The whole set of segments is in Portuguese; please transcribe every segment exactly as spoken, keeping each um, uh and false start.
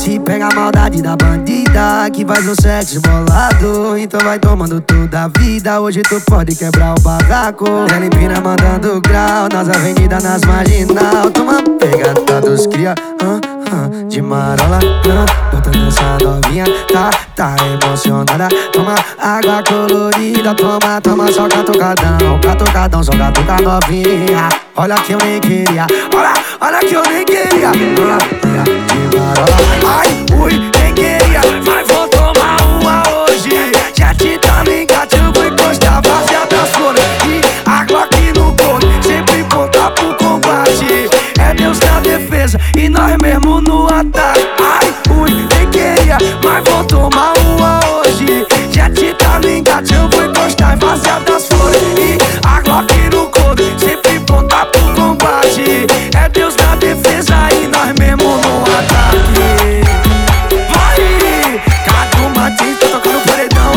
Se pega a maldade da bandida que faz o sexo bolado, então vai tomando toda a vida. Hoje tu pode quebrar o barraco. Ela empina mandando grau nas avenidas, nas marginal. Toma pegada dos cria, ah, ah, de marola, ah, botando essa novinha, tá, tá emocionada. Toma água colorida, toma, toma só catucadão, catucadão, só catuca novinha. Olha que eu nem queria, olha, olha que eu nem queria, olha, olha, de marola. Ai, ui, nem queria, mas vou tomar uma hoje. Já te tá ligado, eu vou encostar, vazia das flores e água aqui no corpo, sempre ponta pro combate. É Deus na defesa e nós mesmo no ataque. Ai, ui, nem queria, mas vou tomar uma hoje. Já te tá ligado, eu vou encostar, vazia das flores e água aqui no corpo, sempre ponta pro combate. É Deus na defesa e nós mesmo no ataque. Vai, Cadu Martins, tô tocando paredão.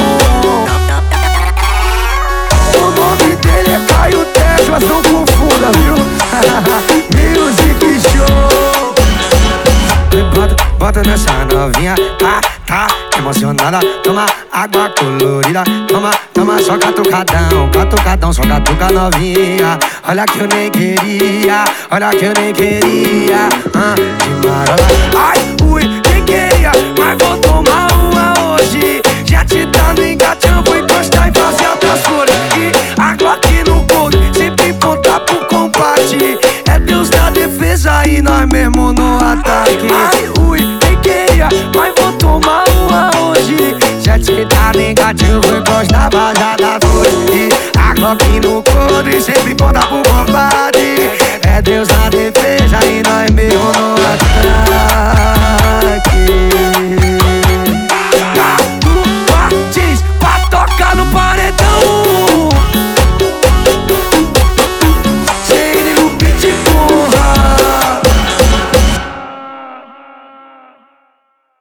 O nome dele é Caio Tejo, mas não confunda, viu? Music Show. Bota, bota nessa novinha, tá, tá emocionada. Toma água colorida, toma, toma só catucadão, catucadão, só catuca novinha. Olha que eu nem queria, olha que eu nem queria, ah, de marola. Ai, ui, nem queria, mas vou tomar uma hoje. Já te tá no engatinho, vou encostar e fazer outras flores e água aqui no corpo, sempre ponta pro combate. É Deus na defesa e nós mesmo no ataque. Ai, ui, nem queria, mas vou tomar uma hoje. Já te tá negativo, vou encostar, vazada flores e água aqui no corpo, e sempre ponta pro combate. É Deus na defesa e nós mesmo no ataque.